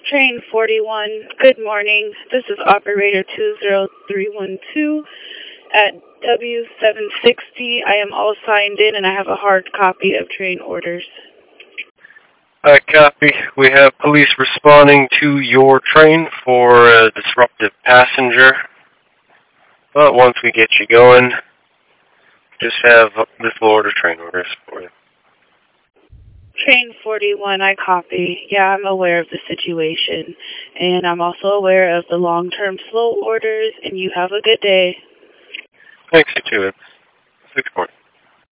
Train 41, good morning. This is operator 20312 at W760. I am all signed in and I have a hard copy of train orders. Copy. We have police responding to your train for a disruptive passenger. But once we get you going, just have this will order train orders for you. Train 41, I copy. Yeah, I'm aware of the situation. And I'm also aware of the long-term slow orders, and you have a good day. Thanks, you too. It's 6 morning.